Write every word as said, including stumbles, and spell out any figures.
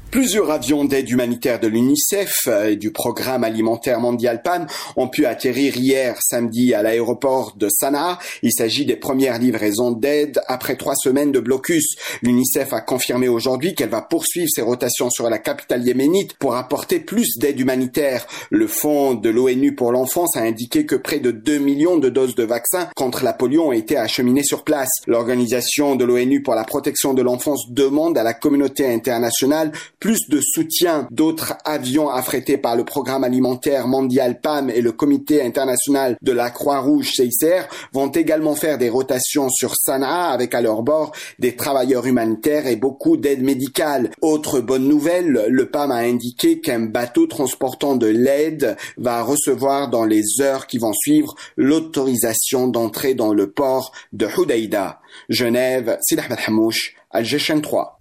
Plusieurs avions d'aide humanitaire de l'UNICEF et du Programme alimentaire mondial P A M ont pu atterrir hier samedi à l'aéroport de Sanaa. Il s'agit des premières livraisons d'aide après trois semaines de blocus. L'UNICEF a confirmé aujourd'hui qu'elle va poursuivre ses rotations sur la capitale yéménite pour apporter plus d'aide humanitaire. Le Fonds de l'ONU pour l'enfance a indiqué que près de deux millions de doses de vaccins contre la polio ont été acheminées sur place. L'Organisation de l'ONU pour la protection de l'enfance demande à la communauté internationale plus de soutien. D'autres avions affrétés par le Programme alimentaire mondial P A M et le Comité international de la Croix-Rouge C I C R vont également faire des rotations sur Sanaa avec à leur bord des travailleurs humanitaires et beaucoup d'aide médicale. Autre bonne nouvelle, le P A M a indiqué qu'un bateau transportant de l'aide va recevoir dans les heures qui vont suivre l'autorisation d'entrer dans le port de Hodeïda. Genève, Sid Ahmed Hamouche, Al J H N trois.